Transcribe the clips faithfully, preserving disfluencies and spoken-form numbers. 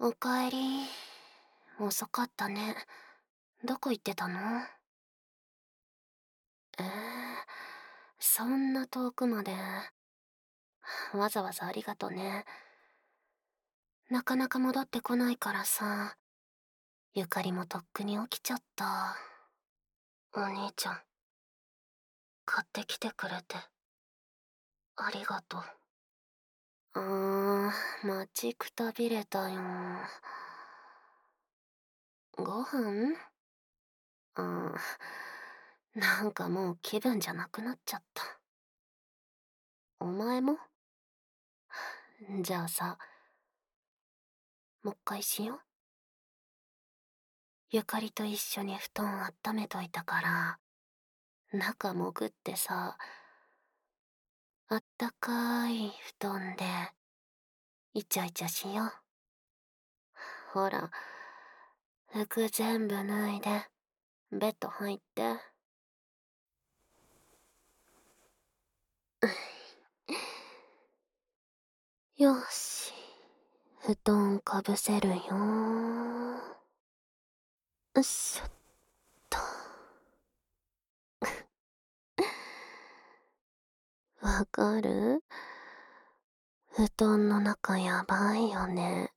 おかえり。遅かったね。どこ行ってたの？えー、そんな遠くまで。わざわざありがとね。なかなか戻ってこないからさ、ゆかりもとっくに起きちゃった。お兄ちゃん、買ってきてくれて、ありがとう。あー、待ちくたびれたよ。ご飯？うん、なんかもう気分じゃなくなっちゃった。お前も？じゃあさ、もっかいしよう。ゆかりと一緒に布団温めといたから、中潜ってさ、あったかい布団で、イチャイチャしよう。ほら、服全部脱いで、ベッド入って。よし、布団かぶせるよ。よいしょっと。わかる？布団の中やばいよね。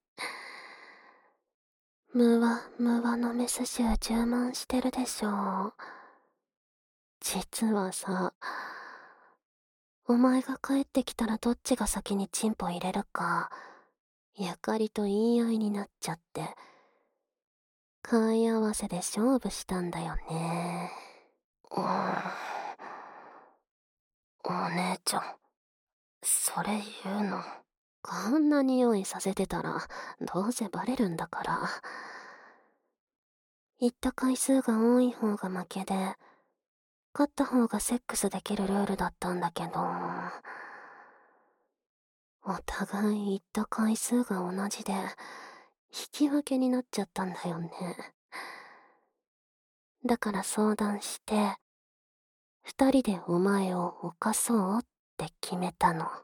むわむわのメス臭充満してるでしょ。実はさ、お前が帰ってきたらどっちが先にチンポ入れるか、ゆかりと言い合いになっちゃって、買い合わせで勝負したんだよね。うん、お姉ちゃん、それ言うの？こんな匂いさせてたら、どうせバレるんだから。言った回数が多い方が負けで、勝った方がセックスできるルールだったんだけど、お互い言った回数が同じで、引き分けになっちゃったんだよね。だから相談して、二人でお前を犯そうって決めたの。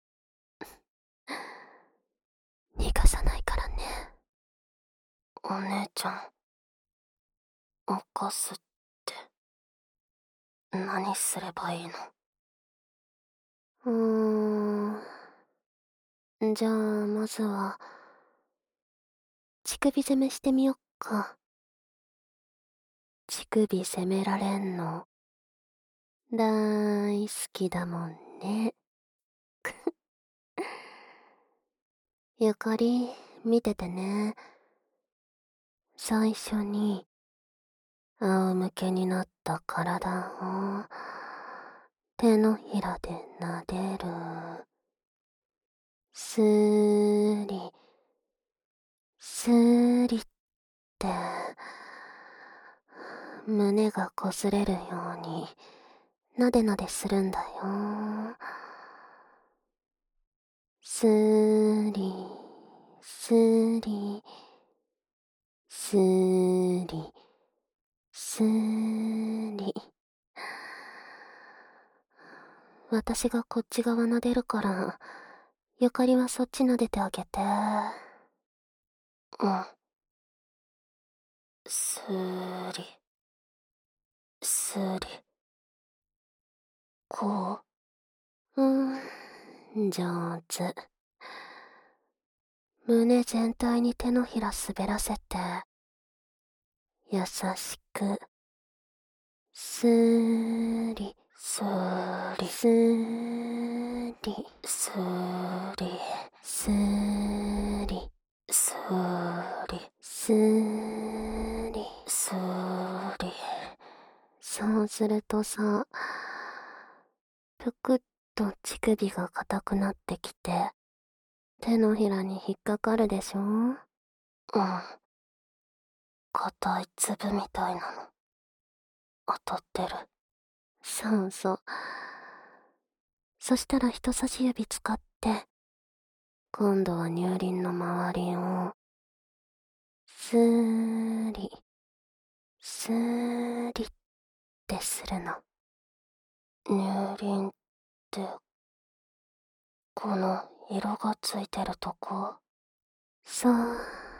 逃がさないからね。お姉ちゃん、犯すって、何すればいいの？うーん、じゃあまずは、乳首攻めしてみよっか。乳首攻められんの、だい好きだもんね。ゆかり、見ててね。最初に、仰向けになった体を、手のひらで撫でる。すーり、すーりって、胸が擦れるように、なでなでするんだよ。すーり、すーり、すーり、すーり。私がこっち側撫でるから、ゆかりはそっち撫でてあげて。うん。すーり、すーり。こう。うーん、上手。胸全体に手のひら滑らせて、優しく、すーり、すーり、すーり、すーり、すーり、すーり、すーり、すーり。そうするとさ、ぷくっと乳首が硬くなってきて、手のひらに引っかかるでしょ？うん。硬い粒みたいなの、当たってる。そうそう。そしたら人差し指使って、今度は乳輪の周りを、すーり、すーりってするの。乳輪って、この色がついてるとこ？そう、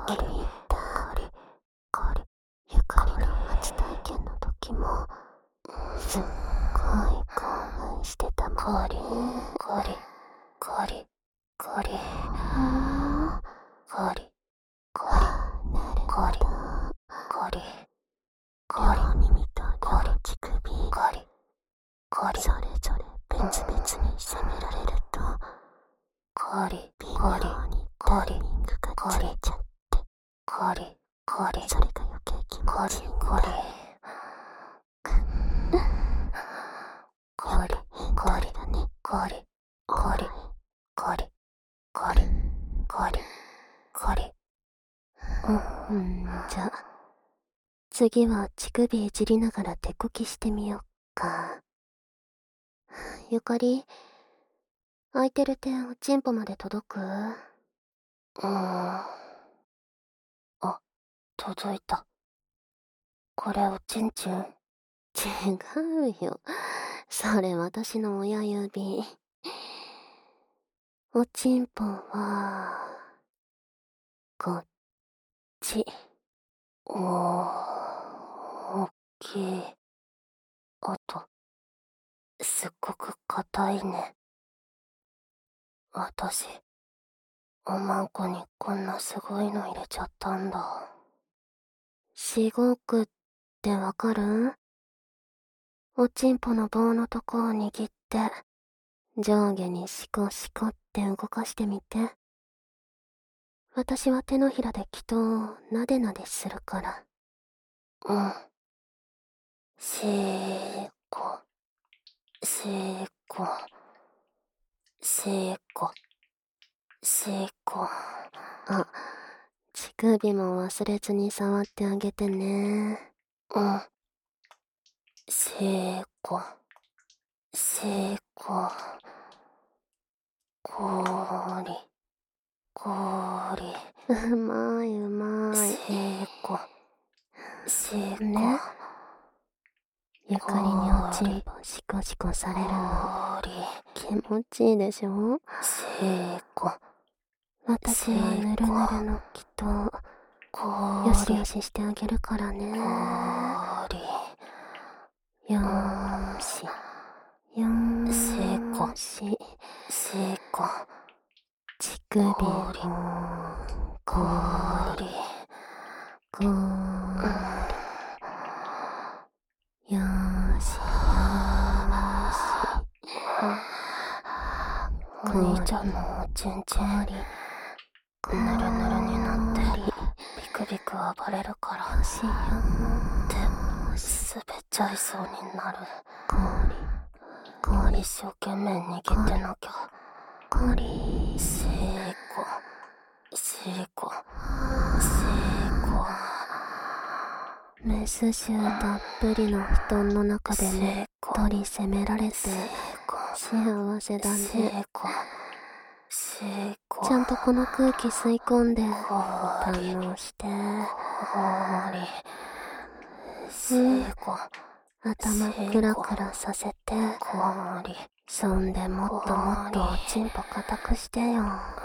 気に入った。コリ、ゆかりの初体験の時も、すっごい興奮してたもん。コリ、コリ、コリ、コリ、コリ、コリ、コリ、コリ、コリ、両耳と両乳首、コリ、コリ、それぞれ別々に攻められると、コリ、微妙にタイミングがずれちゃって、コリ、コリ、それが余計気持ちいいんだ。コリ、コリ、コリだね。コリ、コリ、コリ、コリ、コリ、コリ。うん、じゃあ、次は乳首いじりながら手こきしてみよっか。ゆかり、空いてる点おちんぽまで届く？うーん。あ、届いた。これおちんちん？違うよ。それ私の親指。おちんぽは、こっち。おー、おっきい。あと、すっごく硬いね。私、おまんこにこんなすごいの入れちゃったんだ。しごくってわかる？おちんぽの棒のとこを握って、上下にシコシコって動かしてみて。私は手のひらで気筒をなでなでするから。うん。しーこ、しーこ、しーこ、しーこ。あ、乳首も忘れずに触ってあげてね。うん。しーこ、しーこ、こーり、こーり。うまいうまい。しーこ、しーこ。ね。ゆかりにおちんぽシコシコされるの気持ちいいでしょ？しーこ、私はぬるぬるの気筒よしよししてあげるからね。よーし、よーし、しーこ、乳首をこーり、こーり、よーし、よーし。お兄ちゃんのおちんちん、ぬるぬるになってビクビク暴れるからって滑っちゃいそうになる。一生懸命握ってなきゃ。しーこ、しーこ、しーこ。メス臭たっぷりの布団の中でねっとり攻められて幸せだね。ちゃんとこの空気吸い込んで堪能して。うん、頭クラクラさせて、そんでもっともっとおちんぽ固くしてよ。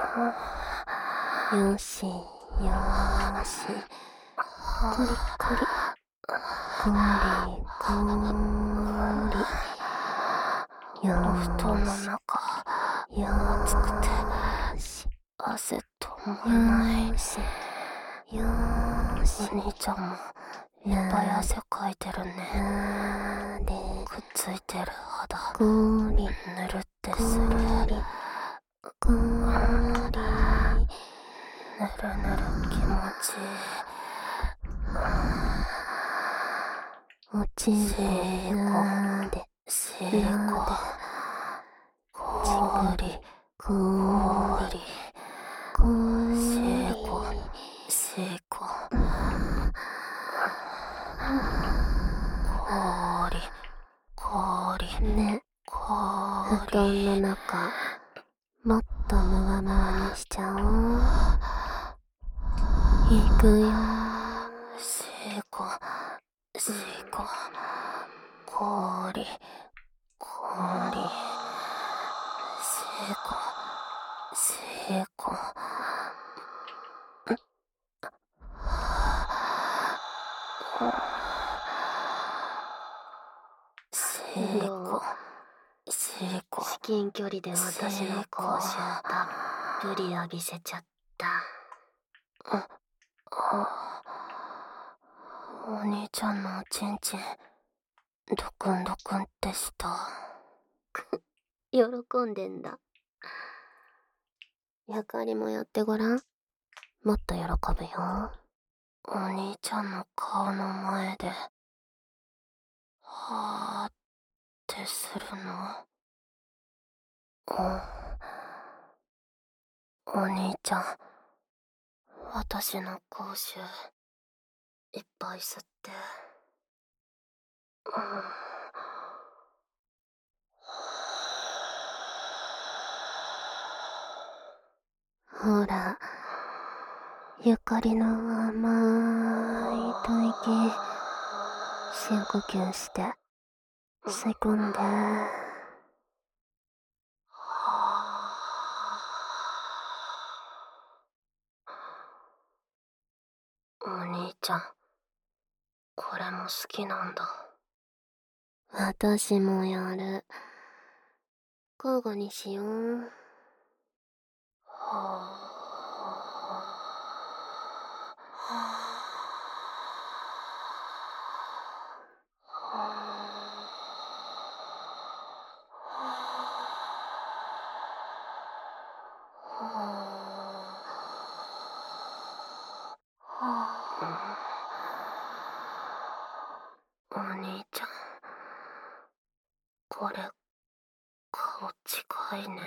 よしよーし、コリコリコリコリ。よーし、布団の中よー暑くて汗止まない。よーしよーし、お兄ちゃんもいっぱい汗かいてるね。なーでくっついてる肌こーりぬるってする。こーりぬるぬる気持ちいい。おちんぽなーでなーでこーりこーりこーりしーこ氷、氷、ね、布団の中、もっとムワムワにしちゃおう。いくよ。しーこ、しーこ、氷、氷、しーこ、しーこ。 シリコ、シリコ、 至近距離で私の口臭たっぷり浴びせちゃった。 お兄ちゃんのおちんちん、ドクンドクンってした。 喜んでんだ。やかりもやってごらん。もっと喜ぶよ。 お兄ちゃんの顔の前で、はーってするの。お、お兄ちゃん、私の口臭、いっぱい吸って。 ほら、ゆかりの甘い吐息、深呼吸して吸い込んで。 お兄ちゃん、これも好きなんだ。 私もやる。交互にしよう。 お兄ちゃん、これ、顔近いね。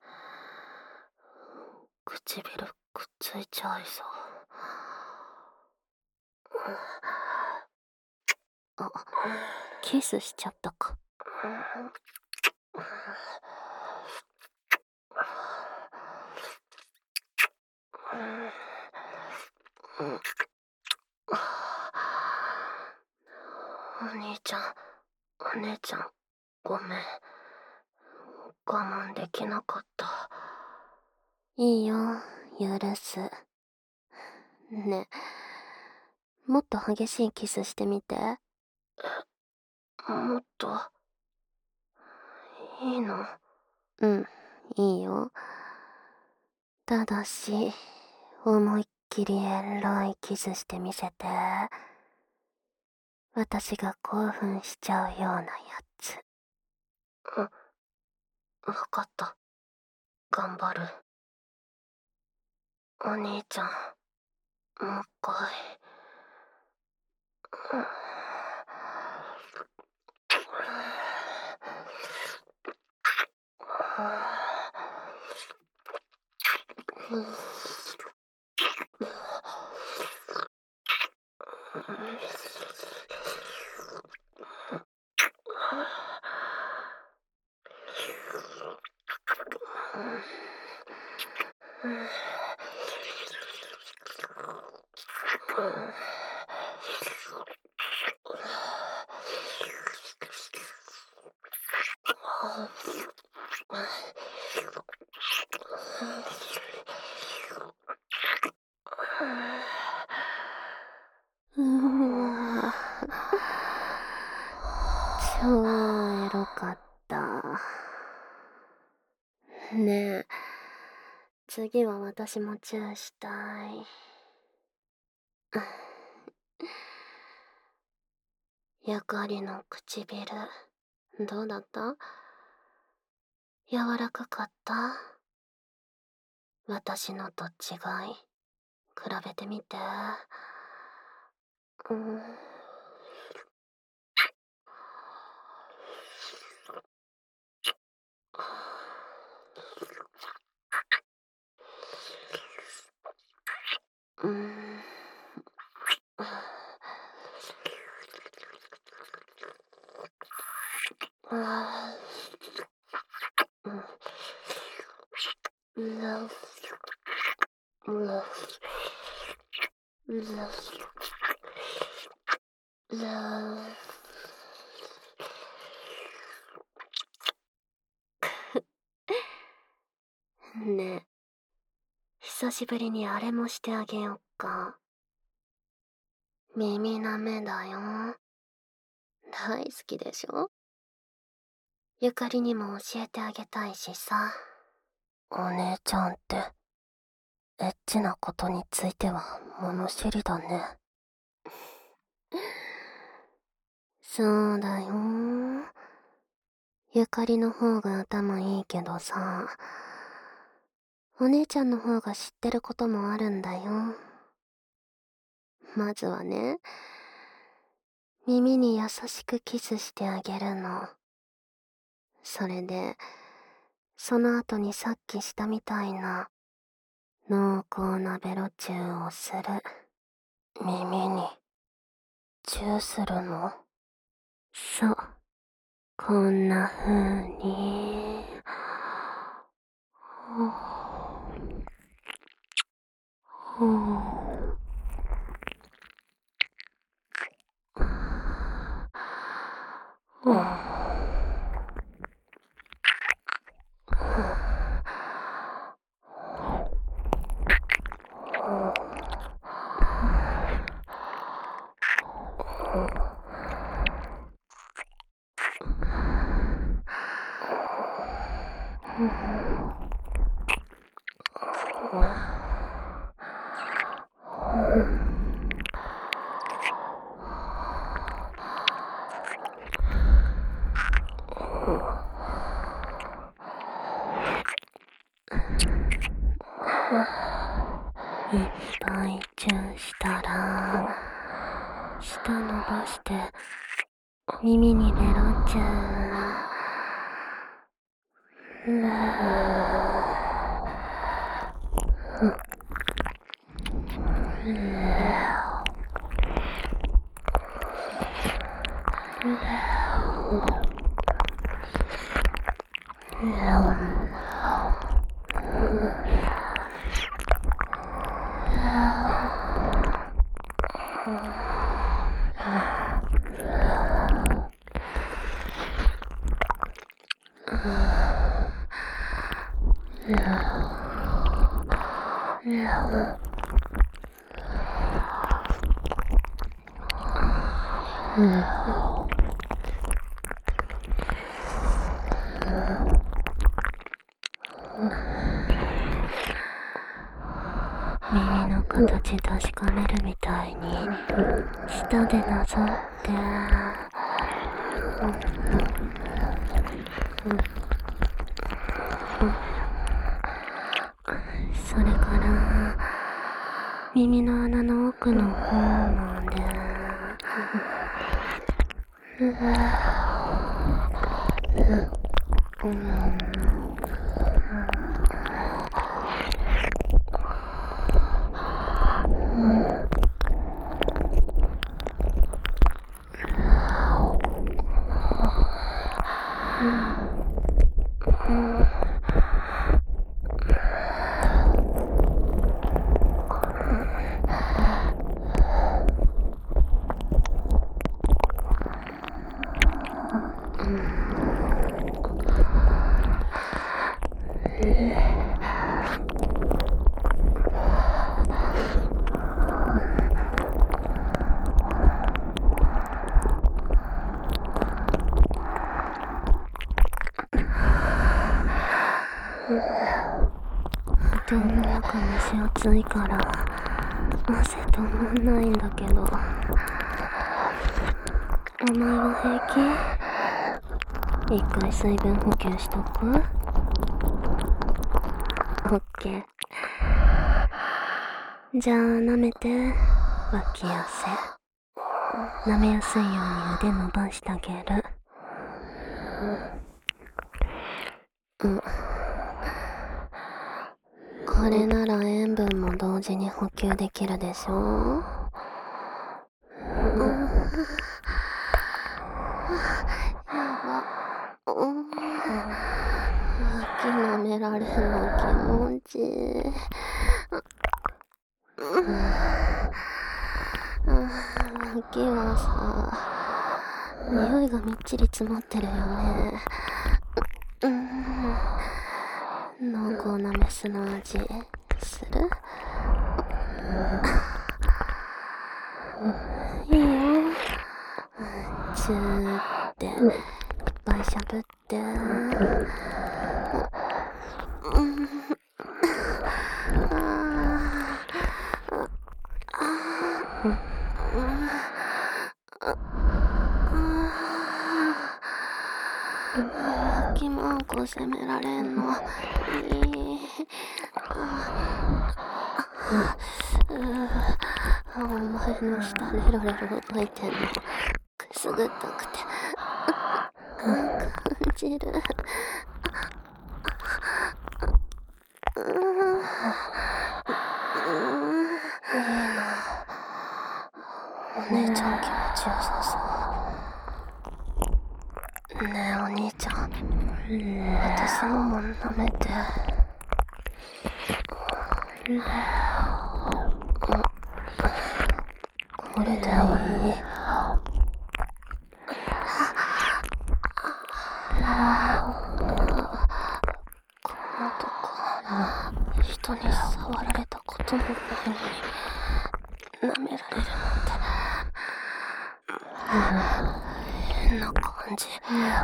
唇くっついちゃいそう。 あ、キスしちゃったか。 お兄ちゃん、お姉ちゃん、ごめん。我慢できなかった。 いいよ、許す。ねえ、もっと激しいキスしてみて。 もっと、いいの？ うん、いいよ。ただし、思いっきりエロいキスしてみせて。私が興奮しちゃうようなやつ。 う、わかった。頑張る。お兄ちゃん、もう一回。 うわ超エロかった。ねえ、次は私もチューしたい。やかりの唇、どうだった？柔らかかった？私のと違い、比べてみて。うん。うん。あうん。Love, love, love, love. ねえ、久しぶりにあれもしてあげよっか。 耳なめだよ。大好きでしょ。ゆかりにも教えてあげたいしさ。 お姉ちゃんってエッチなことについては物知りだね。 そうだよ。ゆかりの方が頭いいけどさ、お姉ちゃんの方が知ってることもあるんだよ。まずはね、耳に優しくキスしてあげるの。それで、その後にさっきしたみたいな濃厚なベロチューをする。 耳にチューするの？ そう、こんな風に。 ほう。 いっぱいチューしたら、舌伸ばして耳にベロチュー。耳の形確かめるみたいに舌でなぞってそれから耳の穴の奥の方まで布団の中蒸し暑いから汗止まんないんだけど、お前は平気？一回水分補給しとく？オッケー。じゃあ舐めて、脇汗。舐めやすいように腕伸ばしてあげる。うん。これなら塩分も同時に補給できるでしょ。うん、やば。うん、脇舐められるの気持ちいい。うん、脇はさ、匂いがみっちり詰まってるよね。うん、濃厚なメスの味する？ シューっていっぱいしゃぶって、うん、脇マンコ責められんのいい。お前の下レロレロ動いてんのくすぐったくて感じる。お姉ちゃん気持ちよさそう。ねえお兄ちゃん、私のも舐めて。これでいい？こんなとこ人に触られたこともないのに舐められるなんて変な感じ。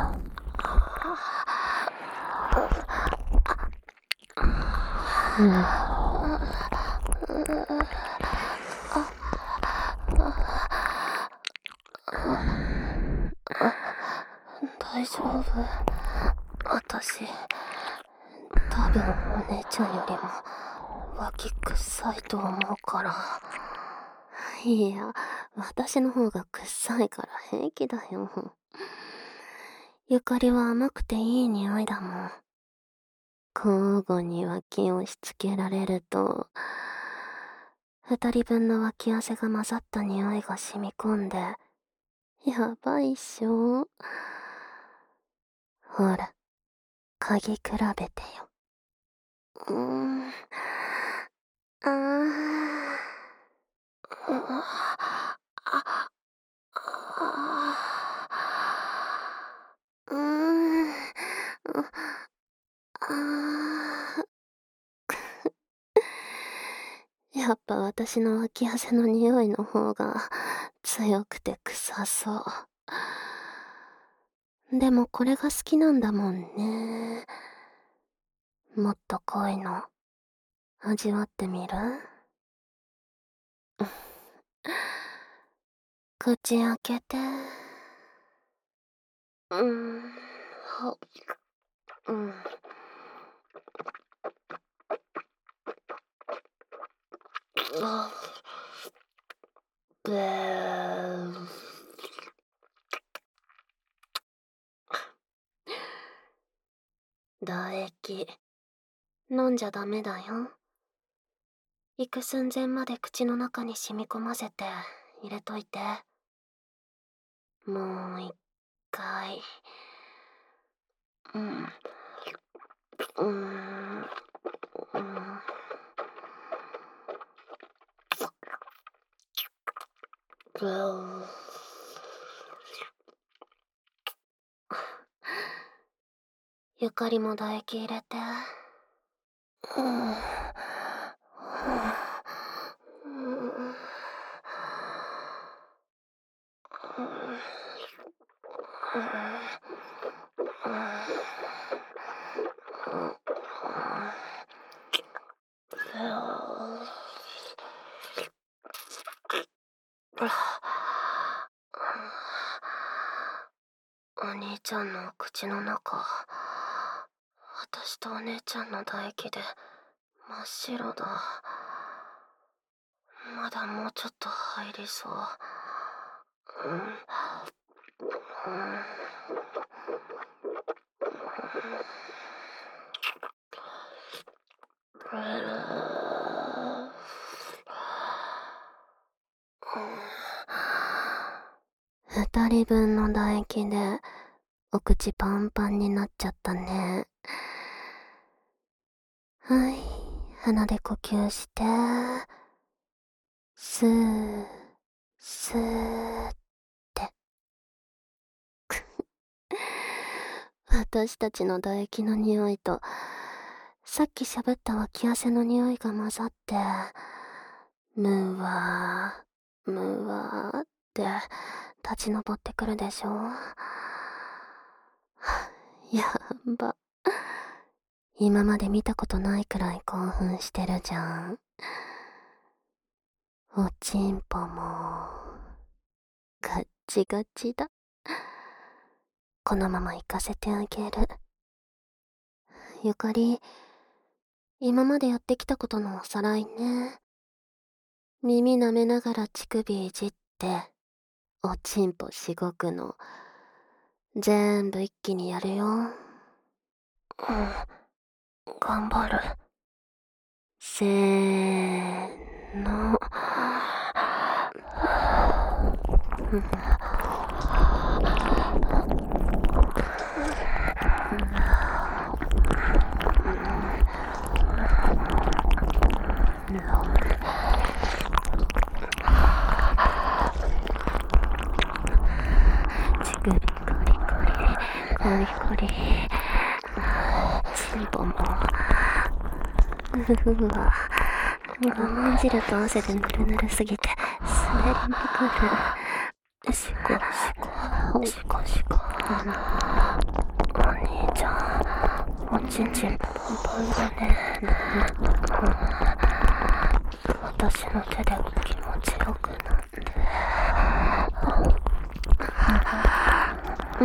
大丈夫？私多分お姉ちゃんよりも脇臭いと思うから。いや、私の方が臭いから平気だよ。ゆかりは甘くていい匂いだもん。交互に脇をしつけられると、二人分の脇汗が混ざった匂いが染み込んで、やばいっしょ。ほら、嗅ぎ比べてよ。うーん。あー。うわあ、うーん。あやっぱ私の脇汗の匂いの方が強くて臭そう。でもこれが好きなんだもんね。もっと濃いの味わってみる？口開けて。うーん、は、うん。あ、べー。唾液飲んじゃダメだよ。行く寸前まで口の中に染み込ませて入れといて。もう一回。うん。うーん。うん。ブー。ゆかりも唾液入れて。うん。お兄ちゃんの口の中、私とお姉ちゃんの唾液で真っ白だ。まだもうちょっと入りそう。うん。うん。二人分の唾液でお口パンパンになっちゃったね。はい、鼻で呼吸して、スー、スーって。私たちの唾液の匂いと、さっきしゃぶった脇汗の匂いが混ざって、むわー、むわーって立ち上ってくるでしょ。やっば。今まで見たことないくらい興奮してるじゃん。おちんぽもガッチガチだ。このまま行かせてあげる。ゆかり、今までやってきたことのおさらいね。耳舐めながら乳首いじっておちんぽしごくの全部一気にやるよ。うん、頑張る。せーの。乳首コリコリコリコリ、チンポもうわ、我慢汁と汗でぬるぬるすぎて滑りまくる。しこしこしこしこ。お兄ちゃん、おちんちんパンパンだね。私の手で気持ちよくなって。うん。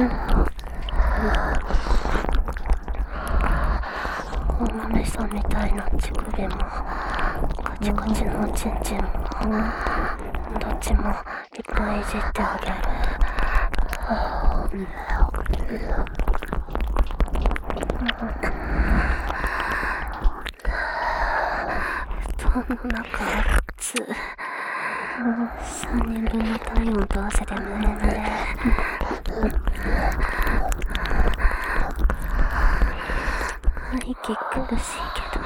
お豆さんみたいな乳首もガチガチのおちんちんもどっちもいっぱいいじってあげる。布団の中は靴、三人分の体温と汗でぬれぬれ。息苦しいけど、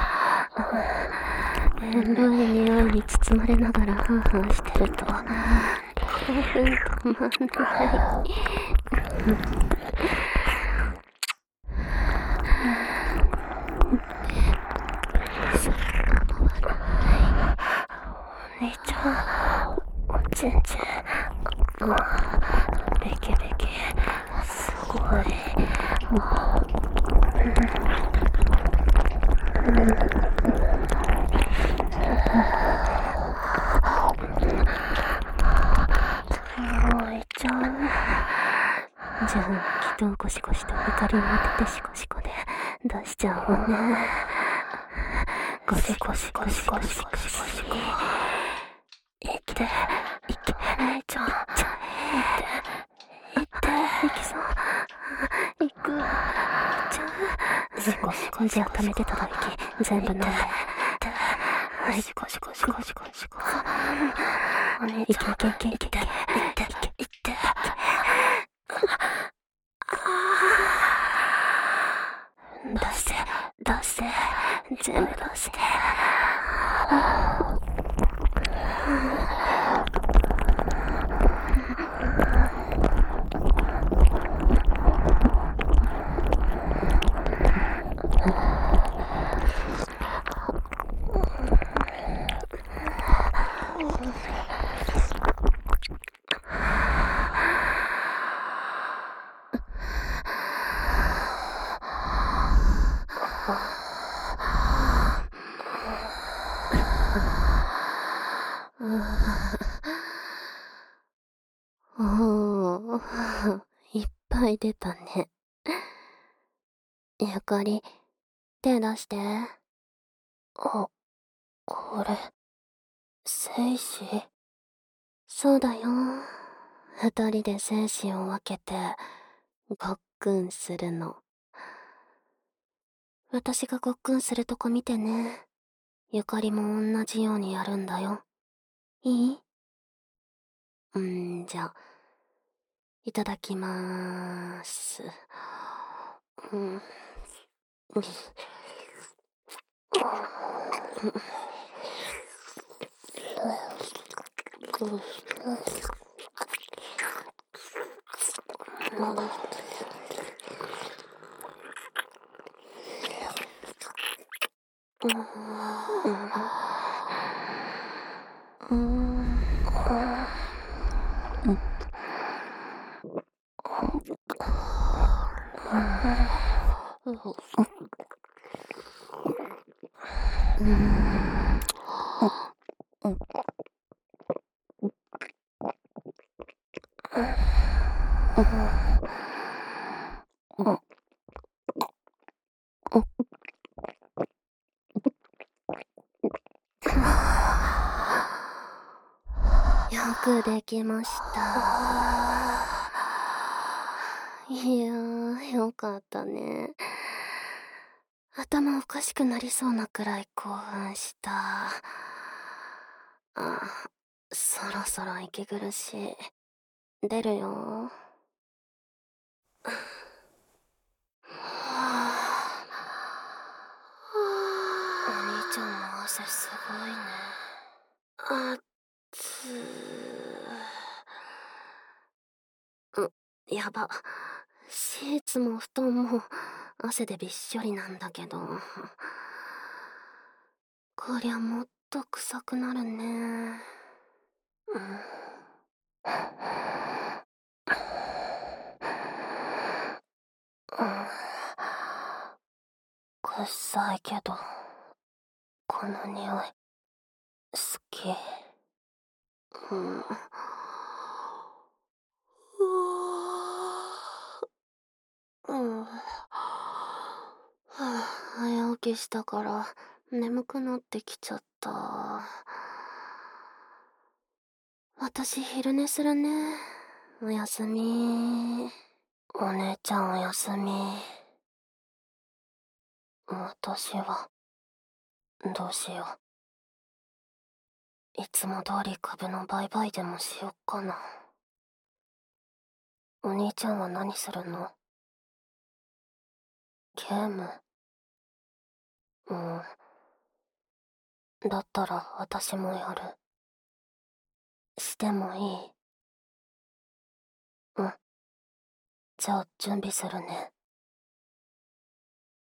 エロい匂いに包まれながらハーハーしてると興奮止まんない。そんなのはない。お兄ちゃん、おちんちん、ベキベキ、すごい。じゃあ、きっとゴシゴシと光に当ててシコシコで出しちゃうわね。ゴシゴシゴシゴシゴシゴシゴシ。いっていけ、姉ちゃん、いっていっていきそう、いくちゃう。シコシコ。じゃあ溜めてたら息全部飲んで。はい、シコシコシコシコシコ。お姉ちゃん、いけいけいけいけいけいけいけ。出して出して全部出して。おー、いっぱい出たね。ゆかり、手出して。あ、これ、精子？そうだよ。二人で精子を分けて、ごっくんするの。私がごっくんするとこ見てね。ゆかりも同じようにやるんだよ。いい？んーじゃ、いただきまーす。うん。うん。 よくできました。いやー、よかったね。頭おかしくなりそうなくらい興奮した。あ、そろそろ息苦しい。出るよ。お兄ちゃんの汗すごいね。あっつー。う、やば。シーツも布団も汗でびっしょりなんだけど。こりゃもっと臭くなるね。うん。うん。臭いけど、この匂い、好き。うん。うん。はあ、早起きしたから眠くなってきちゃった。私昼寝するね。おやすみ。お姉ちゃんおやすみ。私はどうしよう。いつも通り株の売買でもしよっかな。お兄ちゃんは何するの？ゲーム？うん。だったら私もやる。してもいい？うん。じゃあ準備するね。